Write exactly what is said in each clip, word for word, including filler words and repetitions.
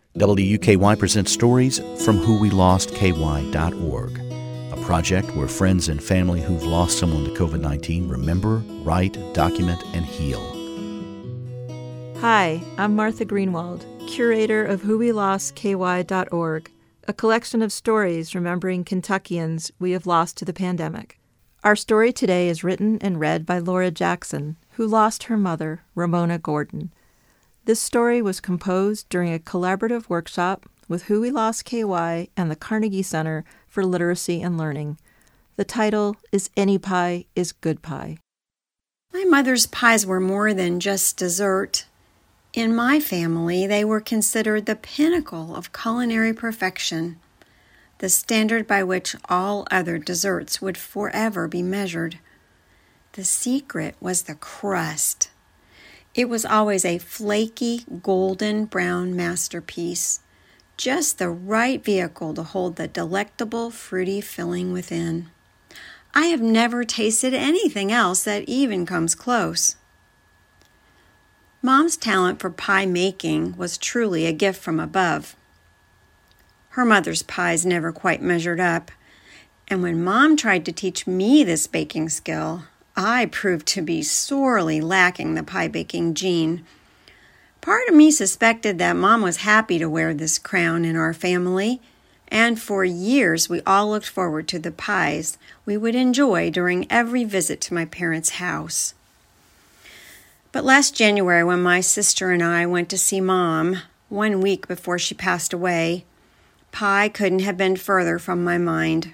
W U K Y presents stories from who we lost K Y dot org, a project where friends and family who've lost someone to covid nineteen remember, write, document, and heal. Hi, I'm Martha Greenwald, curator of who we lost K Y dot org, a collection of stories remembering Kentuckians we have lost to the pandemic. Our story today is written and read by Laura Jackson, who lost her mother, Ramona Gordon. This story was composed during a collaborative workshop with Who We Lost K Y and the Carnegie Center for Literacy and Learning. The title is Any Pie is Good Pie. My mother's pies were more than just dessert. In my family, they were considered the pinnacle of culinary perfection, the standard by which all other desserts would forever be measured. The secret was the crust. It was always a flaky, golden brown masterpiece, just the right vehicle to hold the delectable, fruity filling within. I have never tasted anything else that even comes close. Mom's talent for pie making was truly a gift from above. Her mother's pies never quite measured up, and when Mom tried to teach me this baking skill, I proved to be sorely lacking the pie-baking gene. Part of me suspected that Mom was happy to wear this crown in our family, and for years we all looked forward to the pies we would enjoy during every visit to my parents' house. But last January, when my sister and I went to see Mom, one week before she passed away, pie couldn't have been further from my mind.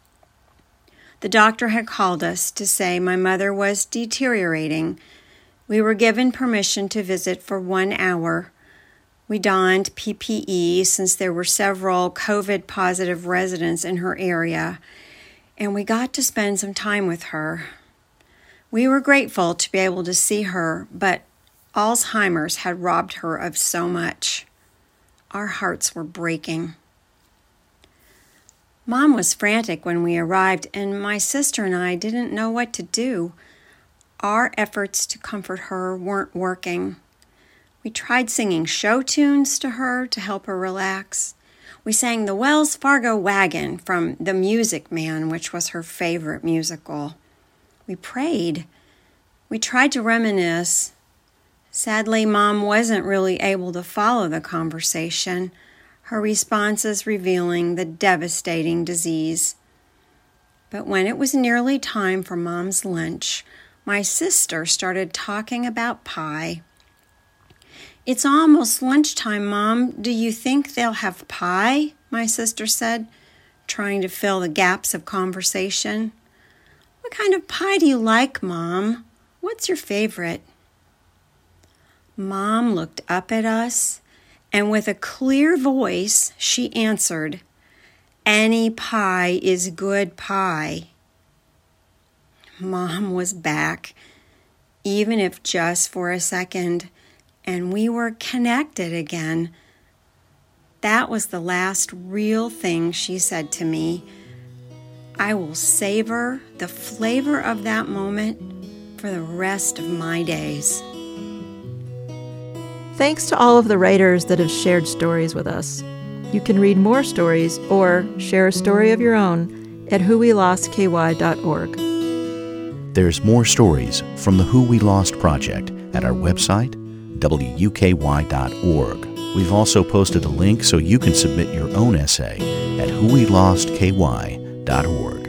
The doctor had called us to say my mother was deteriorating. We were given permission to visit for one hour. We donned P P E since there were several COVID-positive residents in her area, and we got to spend some time with her. We were grateful to be able to see her, but Alzheimer's had robbed her of so much. Our hearts were breaking. Mom was frantic when we arrived, and my sister and I didn't know what to do. Our efforts to comfort her weren't working. We tried singing show tunes to her to help her relax. We sang the Wells Fargo Wagon from The Music Man, which was her favorite musical. We prayed. We tried to reminisce. Sadly, Mom wasn't really able to follow the conversation, her responses revealing the devastating disease. But when it was nearly time for Mom's lunch, my sister started talking about pie. "It's almost lunchtime, Mom. Do you think they'll have pie?" my sister said, trying to fill the gaps of conversation. "What kind of pie do you like, Mom? What's your favorite?" Mom looked up at us, and with a clear voice, she answered, "Any pie is good pie." Mom was back, even if just for a second, and we were connected again. That was the last real thing she said to me. I will savor the flavor of that moment for the rest of my days. Thanks to all of the writers that have shared stories with us. You can read more stories or share a story of your own at who we lost K Y dot org. There's more stories from the Who We Lost Project at our website, W U K Y dot org. We've also posted a link so you can submit your own essay at who we lost K Y dot org.